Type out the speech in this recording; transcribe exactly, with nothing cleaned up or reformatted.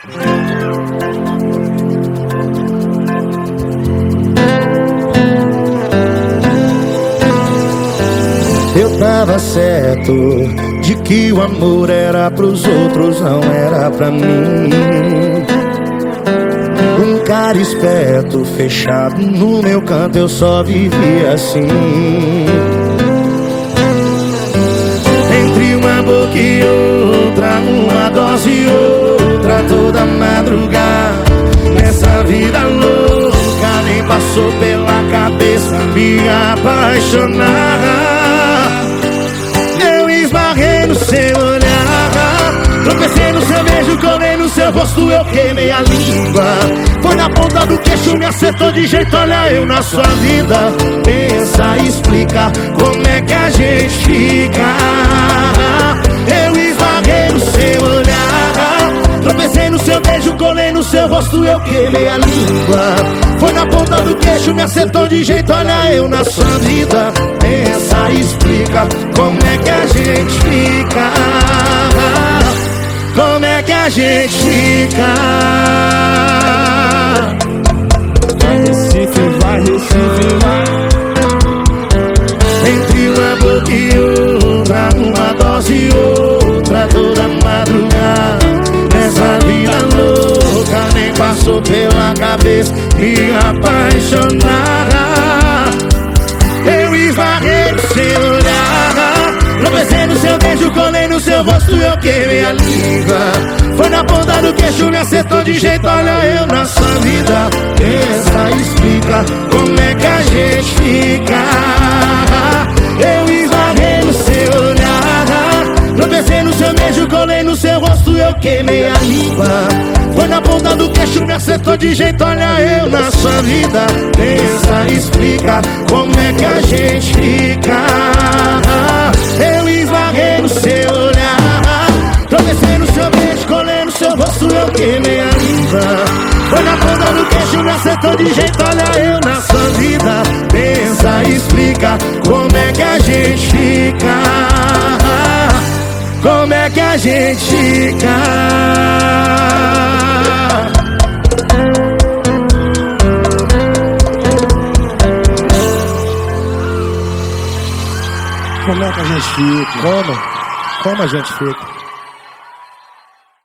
Eu tava certo de que o amor era pros outros, não era pra mim. Um cara esperto, fechado no meu canto, eu só vivia assim. Entre uma boca e outra, uma dose e outra, toda madrugada. Nessa vida louca, nem passou pela cabeça me apaixonar. Eu esbarrei no seu olhar, tropecei no seu beijo, colei no seu rosto, eu queimei a língua. Foi na ponta do queixo, me acertou de jeito, olha eu na sua vida. Pensa, explica, como é que a gente fica. Eu esbarrei no seu olhar, tropecei no seu beijo, colei no seu rosto, eu queimei a língua. Foi na ponta do queixo, me acertou de jeito, olha eu na sua vida. Pensa, explica, como é que a gente fica. Como é que a gente fica. Vai Recife, vai Recife, vai. Entre uma boca e outra, uma dose e outra, toda madrugada. Nessa vida louca, nem passou pela cabeça me apaixonar. Eu esbarrei no seu olhar, tropecei no seu beijo, colei no seu rosto, eu queimei a língua. Foi na ponta do queixo, me acertou de jeito, olha eu na sua vida. Pensa, explica, como é que a gente fica. Eu esbarrei no seu olhar, tropecei no seu beijo, colei no seu rosto, eu queimei a língua. Foi na ponta do queixo, me acertou de jeito, olha eu na sua vida. Pensa, explica, como é que a gente fica. Eu esbarrei no seu olhar, tropecei no seu beijo, colei no seu rosto, eu queimei a língua. Foi na ponta do queixo, me acertou de jeito, olha eu na sua vida. Pensa, explica, como é que a gente fica. Como é que a gente fica. Como é que a gente fica? Como? Como a gente fica?